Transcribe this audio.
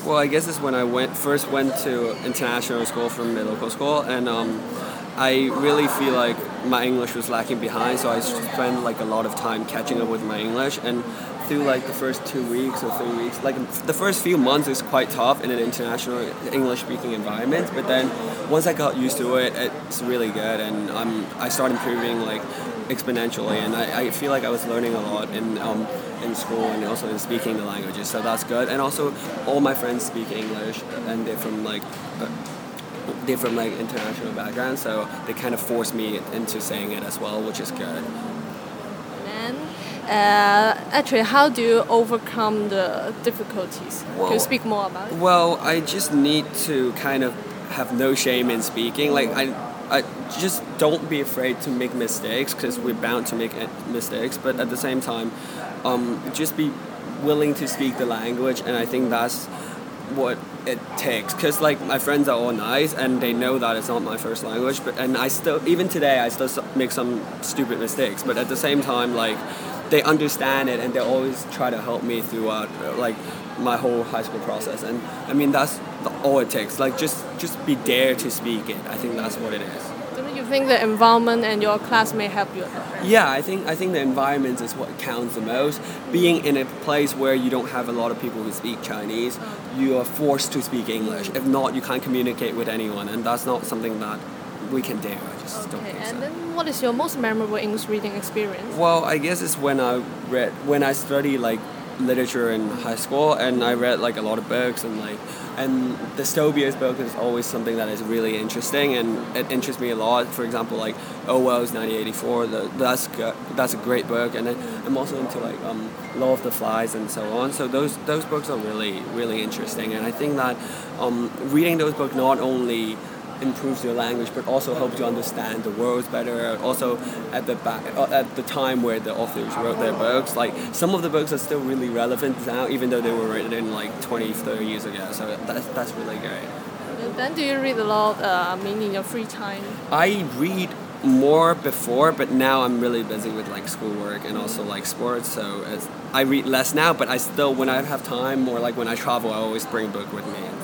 Well, I guess it's when I first went to international school from my local school, and I really feel like my English was lacking behind, so I spent like a lot of time catching up with my English. And through like the first 2 weeks or 3 weeks, like the first few months is quite tough in an international English-speaking environment, but then once I got used to it, it's really good, and I started improving like exponentially, and I feel like I was learning a lot in school and also in speaking the languages, so that's good. And also all my friends speak English, and they're from like international backgrounds, so they kind of force me into saying it as well, which is good. And actually, how do you overcome the difficulties? Can you speak more about it? Well, I just need to kind of have no shame in speaking. Like I just don't be afraid to make mistakes, because we're bound to make mistakes. But at the same time, just be willing to speak the language, and I think that's what it takes. Because like my friends are all nice, and they know that it's not my first language. And I still, even today, I still make some stupid mistakes. But at the same time, like they understand it, and they always try to help me throughout like my whole high school process. And I mean that's all it takes. Like just be dare to speak it. I think that's what it is. Don't you think the environment and your class may help you? Yeah, I think the environment is what counts the most. Being in a place where you don't have a lot of people who speak Chinese, you are forced to speak English. If not, you can't communicate with anyone, and that's not something that we can do. I just don't think so. And then what is your most memorable English reading experience? Well, I guess it's when I studied like literature in high school, and I read like a lot of books, and the Stobius book is always something that is really interesting, and it interests me a lot. For example, like Orwell's 1984, that's a great book, and then I'm also into like Law of the Flies and so on. So those books are really, really interesting, and I think that reading those books not only improves your language, but also helps you understand the world better. Also, at the time where the authors wrote their books, like some of the books are still really relevant now, even though they were written in like 20, 30 years ago. So that's really great. And then do you read a lot? In your free time? I read more before, but now I'm really busy with like schoolwork and also like sports. So I read less now, but I still, when I have time, or like when I travel, I always bring a book with me.